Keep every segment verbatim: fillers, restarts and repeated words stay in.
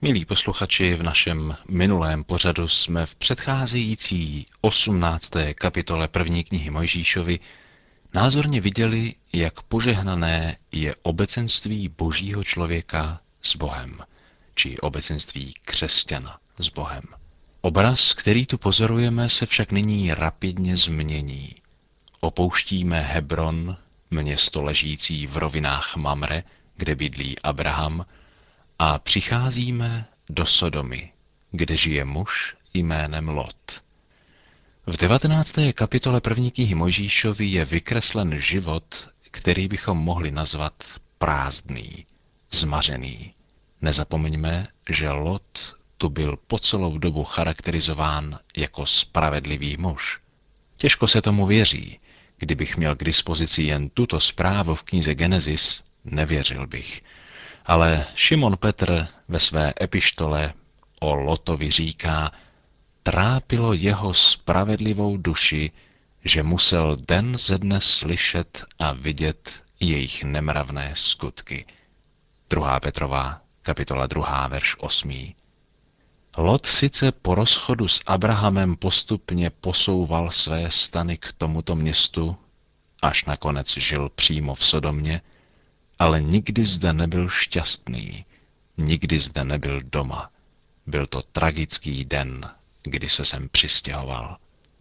Milí posluchači, v našem minulém pořadu jsme v předcházející osmnácté kapitole první knihy Mojžíšovi názorně viděli, jak požehnané je obecenství božího člověka s Bohem, či obecenství křesťana s Bohem. Obraz, který tu pozorujeme, se však nyní rapidně změní. Opouštíme Hebron, město ležící v rovinách Mamre, kde bydlí Abraham, a přicházíme do Sodomy, kde žije muž jménem Lot. V devatenácté kapitole první knihy Mojžíšovi je vykreslen život, který bychom mohli nazvat prázdný, zmařený. Nezapomeňme, že Lot tu byl po celou dobu charakterizován jako spravedlivý muž. Těžko se tomu věří. Kdybych měl k dispozici jen tuto zprávu v knize Genesis, nevěřil bych. Ale Šimon Petr ve své epištole o Lotovi říká, trápilo jeho spravedlivou duši, že musel den ze dne slyšet a vidět jejich nemravné skutky. druhá Petrova, kapitola druhá, verš osmý. Lot sice po rozchodu s Abrahamem postupně posouval své stany k tomuto městu, až nakonec žil přímo v Sodomě, ale nikdy zde nebyl šťastný, nikdy zde nebyl doma. Byl to tragický den, kdy se sem přistěhoval.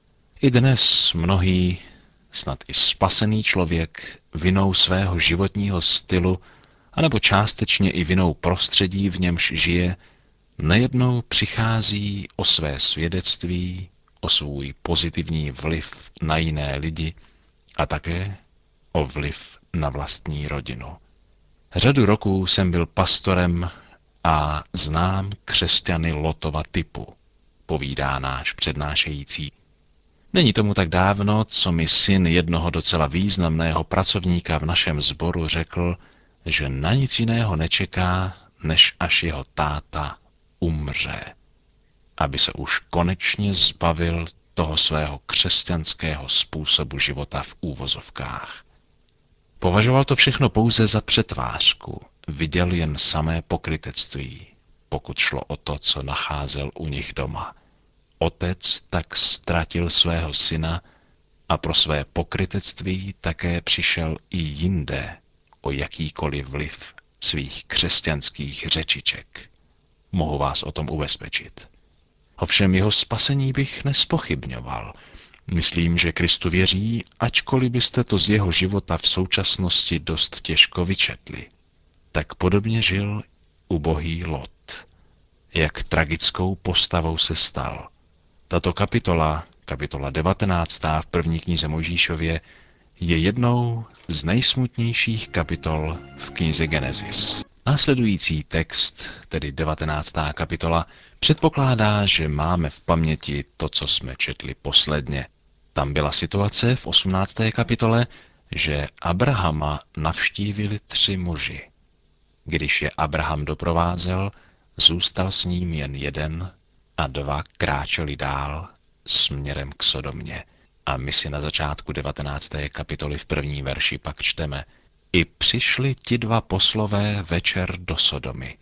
I dnes mnohý, snad i spasený člověk, vinou svého životního stylu, anebo částečně i vinou prostředí, v němž žije, nejednou přichází o své svědectví, o svůj pozitivní vliv na jiné lidi a také o vliv na vlastní rodinu. Řadu roků jsem byl pastorem a znám křesťany Lotova typu, povídá náš přednášející. Není tomu tak dávno, co mi syn jednoho docela významného pracovníka v našem sboru řekl, že na nic jiného nečeká, než až jeho táta umře, aby se už konečně zbavil toho svého křesťanského způsobu života v úvozovkách. Považoval to všechno pouze za přetvářku, viděl jen samé pokrytectví, pokud šlo o to, co nacházel u nich doma. Otec tak ztratil svého syna a pro své pokrytectví také přišel i jinde o jakýkoliv vliv svých křesťanských řečiček. Mohu vás o tom ubezpečit. Ovšem jeho spasení bych nespochybňoval. Myslím, že Kristu věří, ačkoliv byste to z jeho života v současnosti dost těžko vyčetli. Tak podobně žil ubohý Lot. Jak tragickou postavou se stal. Tato kapitola, kapitola devatenáctá v první knize Mojžíšově, je jednou z nejsmutnějších kapitol v knize Genesis. Následující text, tedy devatenáctá kapitola, předpokládá, že máme v paměti to, co jsme četli posledně. Tam byla situace v osmnácté kapitole, že Abrahama navštívili tři muži. Když je Abraham doprovázel, zůstal s ním jen jeden a dva kráčeli dál směrem k Sodomě. A my si na začátku devatenácté kapitoly v první verši pak čteme: I přišli ti dva poslové večer do Sodomy.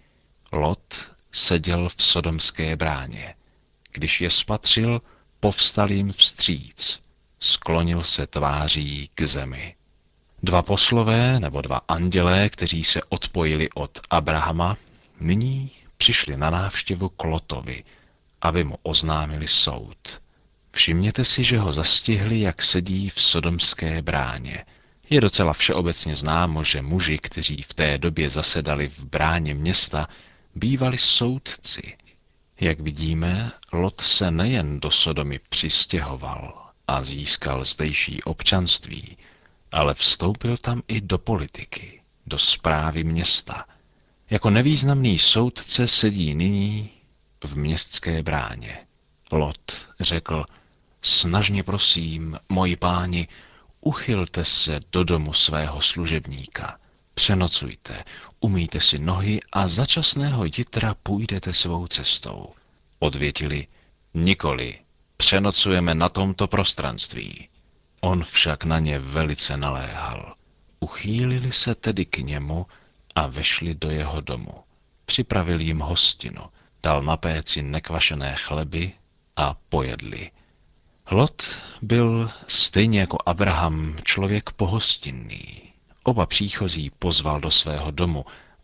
Lot seděl v sodomské bráně. Když je spatřil, povstal jim vstříc. Sklonil se tváří k zemi. Dva poslové nebo dva andělé, kteří se odpojili od Abrahama, nyní přišli na návštěvu k Lotovi, aby mu oznámili soud. Všimněte si, že ho zastihli, jak sedí v sodomské bráně. Je docela všeobecně známo, že muži, kteří v té době zasedali v bráně města, bývali soudci. Jak vidíme, Lot se nejen do Sodomy přistěhoval a získal zdejší občanství, ale vstoupil tam i do politiky, do správy města. Jako nevýznamný soudce sedí nyní v městské bráně. Lot řekl: Snažně prosím, moji páni, uchylte se do domu svého služebníka. Přenocujte, umýjte si nohy a za časného jitra půjdete svou cestou. Odvětili: Nikoli, přenocujeme na tomto prostranství. On však na ně velice naléhal. Uchýlili se tedy k němu a vešli do jeho domu. připravil jim hostinu, dal na péci nekvašené chleby a pojedli. Lot byl stejně jako Abraham člověk pohostinný. Oba příchozí pozval do svého domu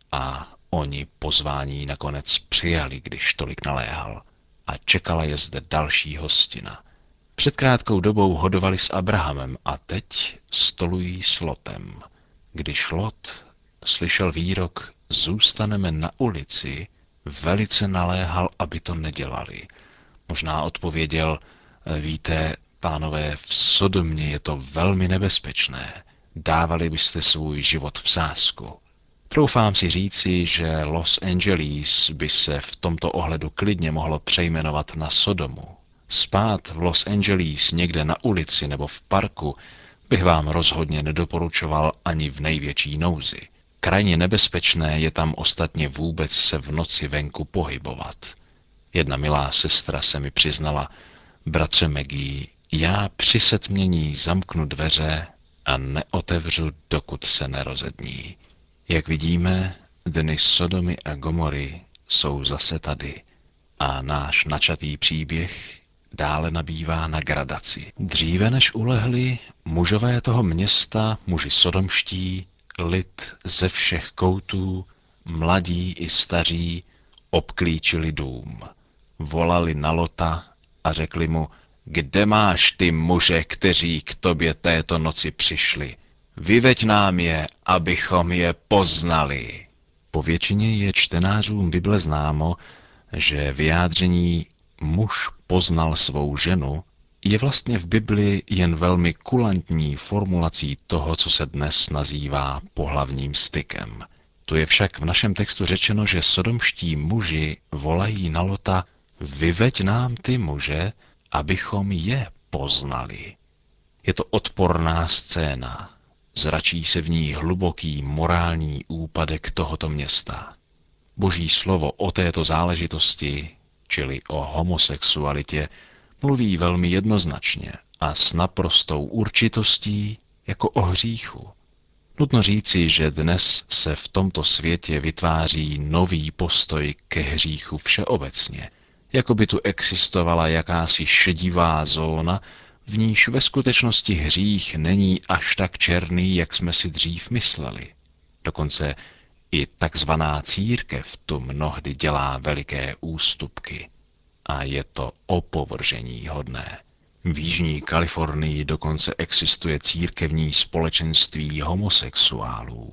a oni pozvání nakonec přijali, když tolik naléhal. A čekala je zde další hostina. Před krátkou dobou hodovali s Abrahamem a teď stolují s Lotem. Když Lot slyšel výrok "zůstaneme na ulici", velice naléhal, aby to nedělali. Možná odpověděl: víte, pánové, v Sodomě je to velmi nebezpečné. Dávali byste svůj život v sázku. Troufám si říci, že Los Angeles by se v tomto ohledu klidně mohlo přejmenovat na Sodomu. Spát v Los Angeles někde na ulici nebo v parku bych vám rozhodně nedoporučoval ani v největší nouzi. Krajně nebezpečné je tam ostatně vůbec se v noci venku pohybovat. Jedna milá sestra se mi přiznala: bratře Maggie, já při setmění zamknu dveře a neotevřu, dokud se nerozední. Jak vidíme, dny Sodomy a Gomory jsou zase tady a náš načatý příběh dále nabývá na gradaci. Dříve než ulehli mužové toho města, muži sodomští, lid ze všech koutů, mladí i staří, obklíčili dům. Volali na Lota a řekli mu: kde máš ty muže, kteří k tobě této noci přišli? Vyveď nám je, abychom je poznali. Po většině je čtenářům Bible známo, že vyjádření muž poznal svou ženu je vlastně v Bibli jen velmi kulantní formulací toho, co se dnes nazývá pohlavním stykem. Tu je však v našem textu řečeno, že sodomští muži volají na Lota: vyveď nám ty muže, abychom je poznali. Je to odporná scéna. Zračí se v ní hluboký morální úpadek tohoto města. Boží slovo o této záležitosti, čili o homosexualitě, mluví velmi jednoznačně a s naprostou určitostí jako o hříchu. Nutno říci, že dnes se v tomto světě vytváří nový postoj ke hříchu všeobecně, jako by tu existovala jakási šedivá zóna, v níž ve skutečnosti hřích není až tak černý, jak jsme si dřív mysleli. Dokonce i takzvaná církev tu mnohdy dělá veliké ústupky. A je to opovržení hodné. V jižní Kalifornii dokonce existuje církevní společenství homosexuálů.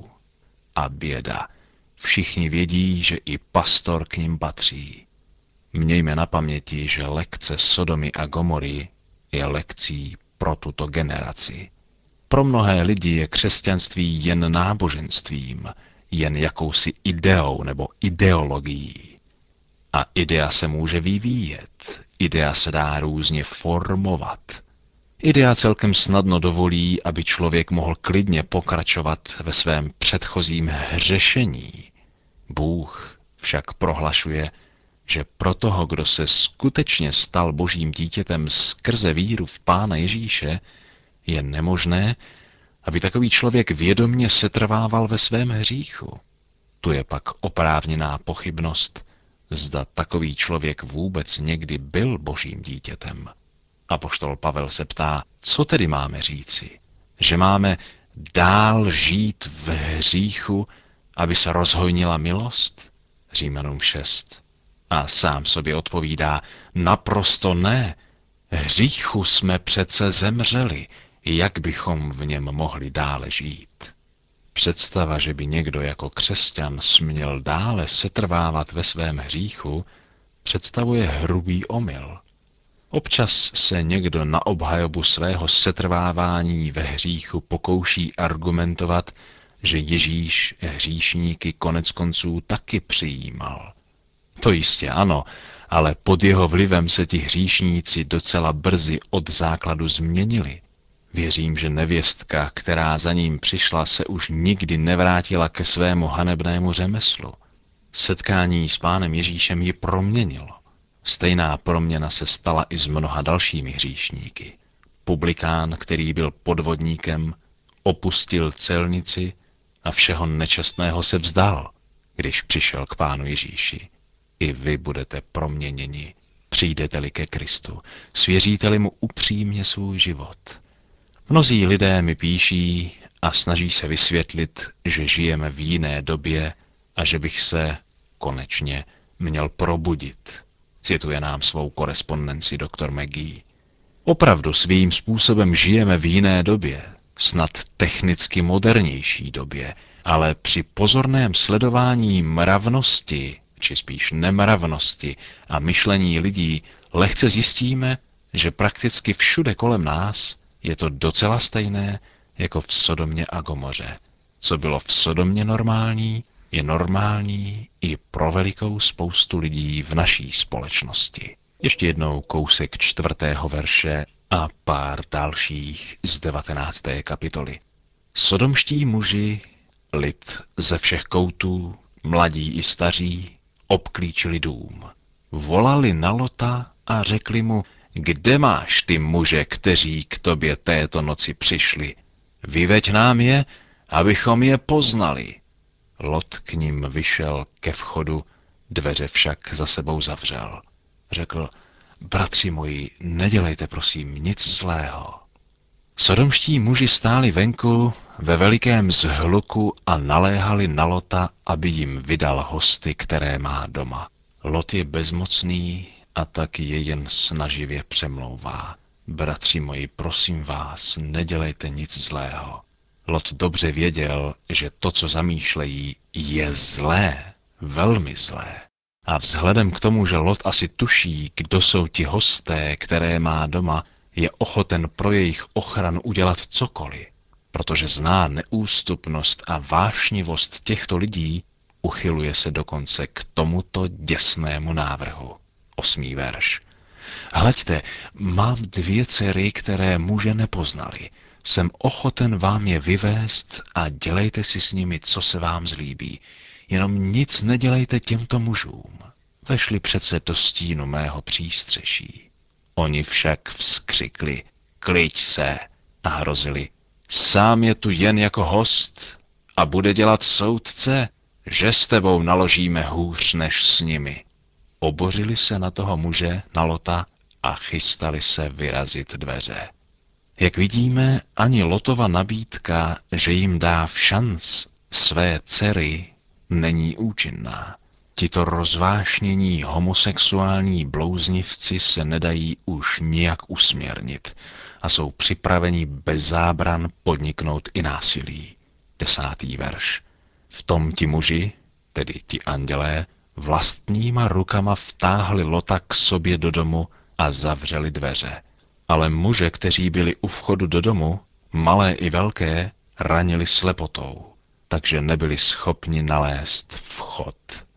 A běda, všichni vědí, že i pastor k nim patří. Mějme na paměti, že lekce Sodomy a Gomory je lekcí pro tuto generaci. Pro mnohé lidi je křesťanství jen náboženstvím, jen jakousi ideou nebo ideologií. A idea se může vyvíjet, idea se dá různě formovat. Idea celkem snadno dovolí, aby člověk mohl klidně pokračovat ve svém předchozím hřešení. Bůh však prohlašuje, že pro toho, kdo se skutečně stal Božím dítětem skrze víru v Pána Ježíše, je nemožné, aby takový člověk vědomně setrvával ve svém hříchu. Tu je pak oprávněná pochybnost, zda takový člověk vůbec někdy byl Božím dítětem. Apoštol Pavel se ptá, co tedy máme říci? Že máme dál žít v hříchu, aby se rozhojnila milost? Římanům šest. A sám sobě odpovídá, naprosto ne. Hříchu jsme přece zemřeli, jak bychom v něm mohli dále žít? Představa, že by někdo jako křesťan směl dále setrvávat ve svém hříchu, představuje hrubý omyl. Občas se někdo na obhajobu svého setrvávání ve hříchu pokouší argumentovat, že Ježíš hříšníky koneckonců taky přijímal. To jistě ano, ale pod jeho vlivem se ti hříšníci docela brzy od základu změnili. Věřím, že nevěstka, která za ním přišla, se už nikdy nevrátila ke svému hanebnému řemeslu. Setkání s Pánem Ježíšem ji proměnilo. Stejná proměna se stala i s mnoha dalšími hříšníky. Publikán, který byl podvodníkem, opustil celnici a všeho nečestného se vzdal. když přišel k Pánu Ježíši. I vy budete proměněni, přijdete-li ke Kristu, svěříte-li mu upřímně svůj život. Mnozí lidé mi píší a snaží se vysvětlit, že žijeme v jiné době a že bych se, konečně, měl probudit, cituje nám svou korespondenci doktor McGee. Opravdu svým způsobem žijeme v jiné době, snad technicky modernější době, ale při pozorném sledování mravnosti, či spíš nemravnosti a myšlení lidí lehce zjistíme, že prakticky všude kolem nás je to docela stejné jako v Sodomě a Gomoře. Co bylo v Sodomě normální, je normální i pro velikou spoustu lidí v naší společnosti. Ještě jednou kousek čtvrtého verše a pár dalších z devatenácté kapitoly. Sodomští muži, lid ze všech koutů, mladí i staří, obklíčili dům. Volali na Lota a řekli mu, kde máš ty muže, kteří k tobě této noci přišli? Vyveď nám je, abychom je poznali. Lot k ním vyšel ke vchodu, dveře však za sebou zavřel. Řekl, bratři moji, nedělejte prosím nic zlého. Sodomští muži stáli venku ve velikém zhluku a naléhali na Lota, aby jim vydal hosty, které má doma. Lot je bezmocný a tak je jen snaživě přemlouvá. Bratři moji, prosím vás, nedělejte nic zlého. Lot dobře věděl, že to, co zamýšlejí, je zlé, velmi zlé. A vzhledem k tomu, že Lot asi tuší, kdo jsou ti hosté, které má doma, je ochoten pro jejich ochranu udělat cokoliv, protože zná neústupnost a vášnivost těchto lidí, uchyluje se dokonce k tomuto děsnému návrhu. Osmý verš. Hleďte, mám dvě dcery, které muže nepoznali. Jsem ochoten vám je vyvést a dělejte si s nimi, co se vám zlíbí. Jenom nic nedělejte těmto mužům. Vešli přece do stínu mého přístřeší. Oni však vzkřikli, kliď se, a hrozili, sám je tu jen jako host a bude dělat soudce, že s tebou naložíme hůř než s nimi. Obořili se na toho muže, na Lota, a chystali se vyrazit dveře. Jak vidíme, ani Lotova nabídka, že jim dá všanc své dcery, není účinná. Tito rozvášnění homosexuální blouznivci se nedají už nijak usměrnit a jsou připraveni bez zábran podniknout i násilí. Desátý verš. V tom ti muži, tedy ti andělé, vlastníma rukama vtáhli Lota k sobě do domu a zavřeli dveře. Ale muže, kteří byli u vchodu do domu, malé i velké, ranili slepotou, takže nebyli schopni nalézt vchod.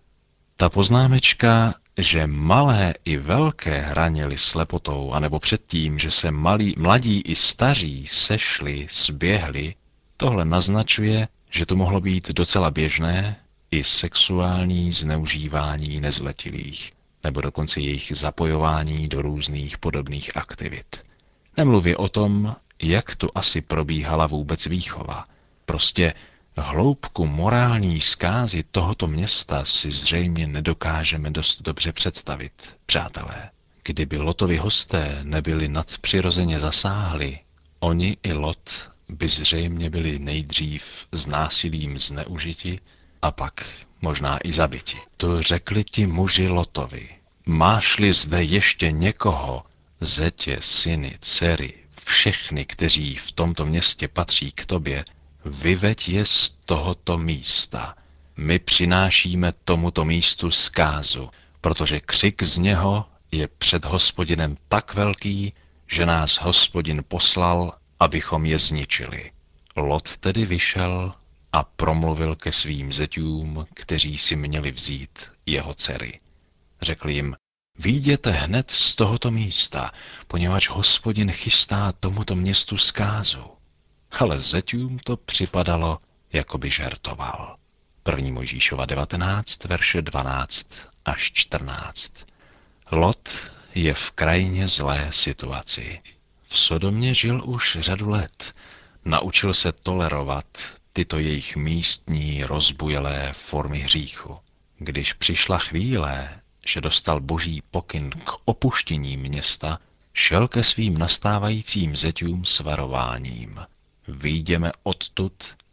Ta poznámečka, že malé i velké ranili slepotou, anebo předtím, že se malí, mladí i staří sešli, sběhli, tohle naznačuje, že to mohlo být docela běžné i sexuální zneužívání nezletilých, nebo dokonce jejich zapojování do různých podobných aktivit. Nemluvě o tom, jak tu asi probíhala vůbec výchova. Prostě hloubku morální zkázy tohoto města si zřejmě nedokážeme dost dobře představit, přátelé. Kdyby Lotovi hosté nebyli nadpřirozeně zasáhli, oni i Lot by zřejmě byli nejdřív s násilím zneužiti a pak možná i zabiti. To řekli ti muži Lotovi. Máš-li zde ještě někoho, zetě, syny, dcery, všechny, kteří v tomto městě patří k tobě, vyveď je z tohoto místa. My přinášíme tomuto místu zkázu, protože křik z něho je před Hospodinem tak velký, že nás Hospodin poslal, abychom je zničili. Lot tedy vyšel a promluvil ke svým zeťům, kteří si měli vzít jeho dcery. Řekl jim, vyjděte hned z tohoto místa, poněvadž Hospodin chystá tomuto městu zkázu. Ale zeťům to připadalo, jako by žertoval. První Mojžíšova devatenáct, verše dvanáct až čtrnáct. Lot je v krajně zlé situaci. V Sodomě žil už řadu let. Naučil se tolerovat, tyto jejich místní rozbujelé formy hříchu. Když přišla chvíle, že dostal boží pokyn k opuštění města, šel ke svým nastávajícím zeťům s varováním. Vyjdeme odtud,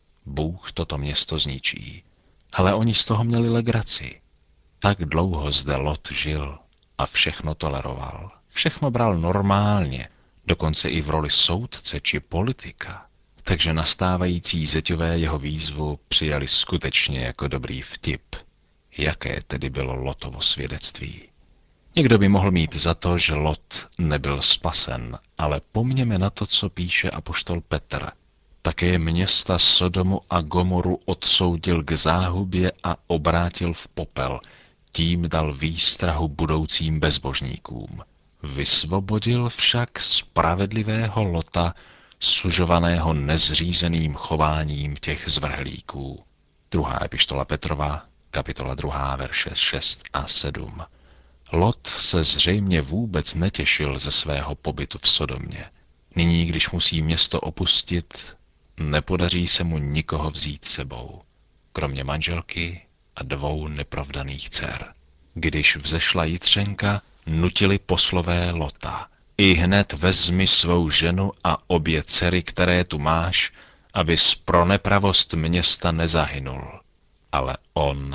Bůh toto město zničí. Ale oni z toho měli legraci. Tak dlouho zde Lot žil a všechno toleroval. Všechno bral normálně, dokonce i v roli soudce či politika. Takže nastávající zeťové jeho výzvu přijali skutečně jako dobrý vtip. Jaké tedy bylo Lotovo svědectví? Někdo by mohl mít za to, že Lot nebyl spasen, ale pomněme na to, co píše apoštol Petr. Také města Sodomu a Gomoru odsoudil k záhubě a obrátil v popel, tím dal výstrahu budoucím bezbožníkům. Vysvobodil však spravedlivého Lota, sužovaného nezřízeným chováním těch zvrhlíků. Druhá epištola Petrova, kapitola druhá, verše šest a sedm. Lot se zřejmě vůbec netěšil ze svého pobytu v Sodomě. Nyní, když musí město opustit, nepodaří se mu nikoho vzít sebou, kromě manželky a dvou neprovdaných dcer. Když vzešla jitřenka, nutili poslové Lota. I hned vezmi svou ženu a obě dcery, které tu máš, abys pro nepravost města nezahynul. Ale on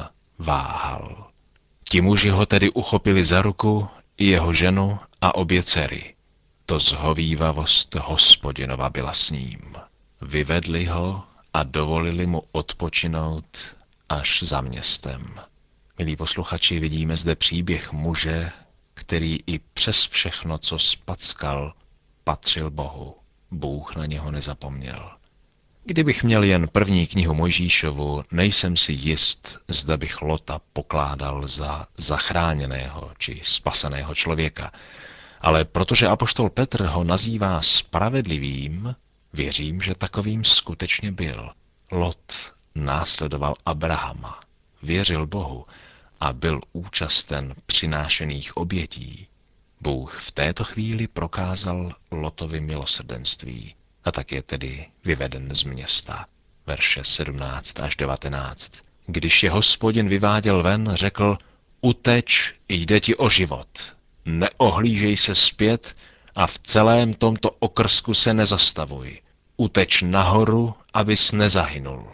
váhal. Ti muži ho tedy uchopili za ruku, i jeho ženu a obě dcery. To zhovívavost Hospodinova byla s ním. Vyvedli ho a dovolili mu odpočinout až za městem. Milí posluchači, vidíme zde příběh muže, který i přes všechno, co spackal, patřil Bohu. Bůh na něho nezapomněl. Kdybych měl jen první knihu Mojžíšovu, nejsem si jist, zda bych Lota pokládal za zachráněného či spaseného člověka. Ale protože apoštol Petr ho nazývá spravedlivým, věřím, že takovým skutečně byl. Lot následoval Abrahama, věřil Bohu a byl účasten přinášených obětí. Bůh v této chvíli prokázal Lotovi milosrdenství a tak je tedy vyveden z města. Verše sedmnáct až devatenáct. Když je Hospodin vyváděl ven, řekl: Uteč, jde ti o život. Neohlížej se zpět a v celém tomto okrsku se nezastavuj. Uteč nahoru, abys nezahynul.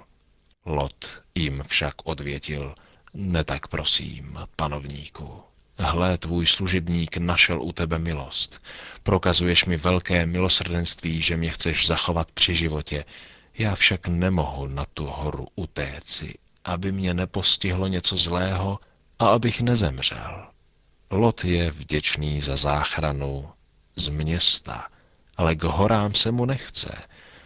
Lot jim však odvětil: Ne tak prosím, panovníku. Hle, tvůj služebník našel u tebe milost. Prokazuješ mi velké milosrdenství, že mě chceš zachovat při životě. Já však nemohu na tu horu utéci, aby mě nepostihlo něco zlého a abych nezemřel. Lot je vděčný za záchranu z města, ale k horám se mu nechce.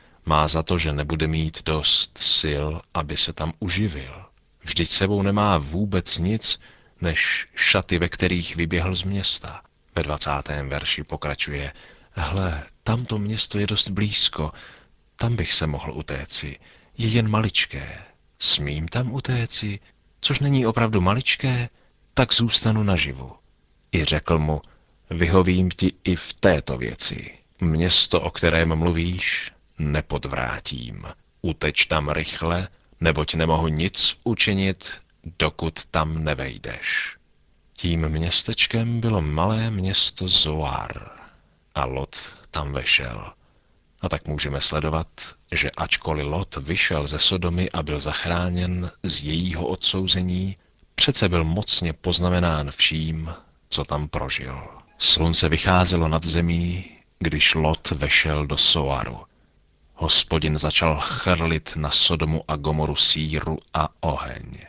Má za to, že nebude mít dost sil, aby se tam uživil. Vždyť sebou nemá vůbec nic, než šaty, ve kterých vyběhl z města. Ve dvacátém verši pokračuje: Hle, tamto město je dost blízko, tam bych se mohl utéci. Je jen maličké. Smím tam utéci? Což není opravdu maličké, tak zůstanu naživu. I řekl mu: Vyhovím ti i v této věci. Město, o kterém mluvíš, nepodvrátím. Uteč tam rychle, neboť nemohu nic učinit, dokud tam nevejdeš. Tím městečkem bylo malé město Zoar a Lot tam vešel. A tak můžeme sledovat, že ačkoliv Lot vyšel ze Sodomy a byl zachráněn z jejího odsouzení, přece byl mocně poznamenán vším, co tam prožil. Slunce vycházelo nad zemí, když Lot vešel do Soaru. Hospodin začal chrlit na Sodomu a Gomoru síru a oheň.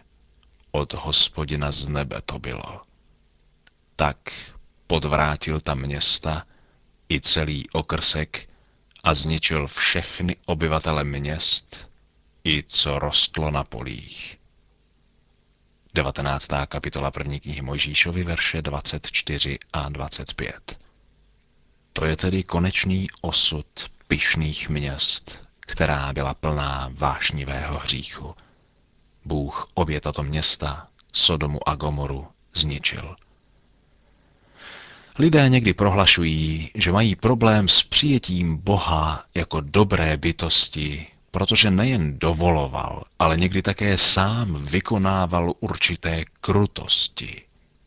Od Hospodina z nebe to bylo. Tak podvrátil tam města i celý okrsek a zničil všechny obyvatele měst i co rostlo na polích. devatenáctá kapitola první knihy Mojžíšovy, verše dvacet čtyři a dvacet pět. To je tedy konečný osud pyšných měst, která byla plná vášnivého hříchu. Bůh obě tato města, Sodomu a Gomoru, zničil. Lidé někdy prohlašují, že mají problém s přijetím Boha jako dobré bytosti, protože nejen dovoloval, ale někdy také sám vykonával určité krutosti.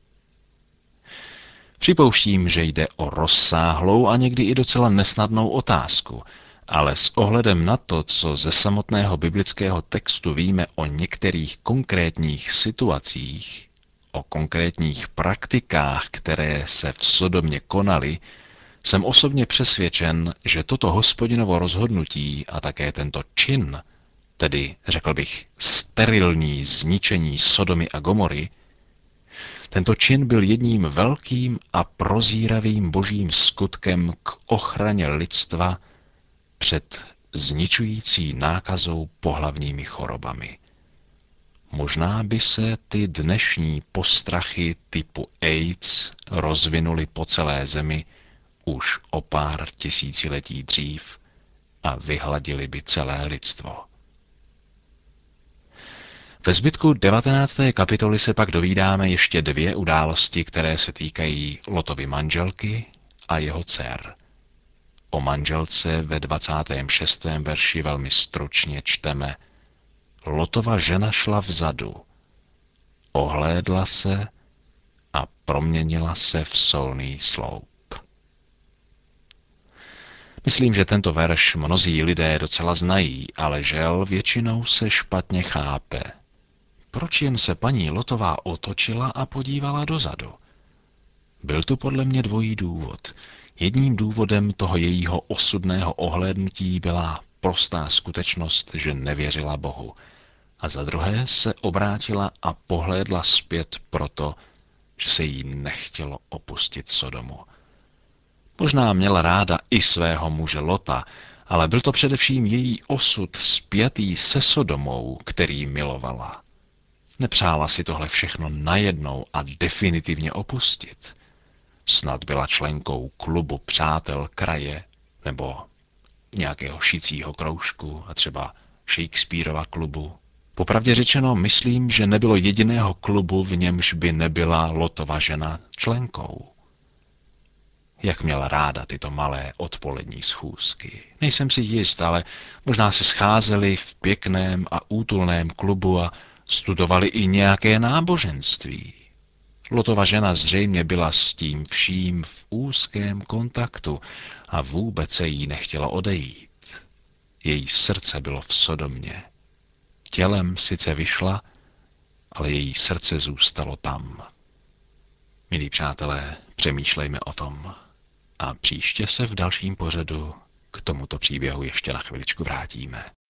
Připouštím, že jde o rozsáhlou a někdy i docela nesnadnou otázku, ale s ohledem na to, co ze samotného biblického textu víme o některých konkrétních situacích, o konkrétních praktikách, které se v Sodomě konaly, jsem osobně přesvědčen, že toto Hospodinovo rozhodnutí a také tento čin, tedy řekl bych sterilní zničení Sodomy a Gomory, tento čin byl jedním velkým a prozíravým božím skutkem k ochraně lidstva před zničující nákazou pohlavními chorobami. Možná by se ty dnešní postrachy typu AIDS rozvinuly po celé zemi už o pár tisíciletí dřív a vyhladili by celé lidstvo. Ve zbytku devatenácté kapitoly se pak dovídáme ještě dvě události, které se týkají Lotovy manželky a jeho dcer. O manželce ve dvacátém šestém verši velmi stručně čteme: Lotova žena šla vzadu, ohlédla se a proměnila se v solný sloup. Myslím, že tento verš mnozí lidé docela znají, ale žel většinou se špatně chápe. Proč jen se paní Lotová otočila a podívala dozadu? Byl tu podle mě dvojí důvod. Jedním důvodem toho jejího osudného ohlédnutí byla prostá skutečnost, že nevěřila Bohu. A za druhé se obrátila a pohlédla zpět proto, že se jí nechtělo opustit Sodomu. Možná měla ráda i svého muže Lota, ale byl to především její osud spjatý se Sodomou, který milovala. Nepřála si tohle všechno najednou a definitivně opustit. Snad byla členkou klubu přátel kraje nebo nějakého šicího kroužku a třeba Shakespeareova klubu. Popravdě řečeno, myslím, že nebylo jediného klubu, v němž by nebyla Lotova žena členkou. Jak měla ráda tyto malé odpolední schůzky. Nejsem si jist, ale možná se scházeli v pěkném a útulném klubu a studovali i nějaké náboženství. Lotova žena zřejmě byla s tím vším v úzkém kontaktu a vůbec se jí nechtělo odejít. Její srdce bylo v Sodomě. Tělem sice vyšla, ale její srdce zůstalo tam. Milí přátelé, přemýšlejme o tom. A příště se v dalším pořadu k tomuto příběhu ještě na chviličku vrátíme.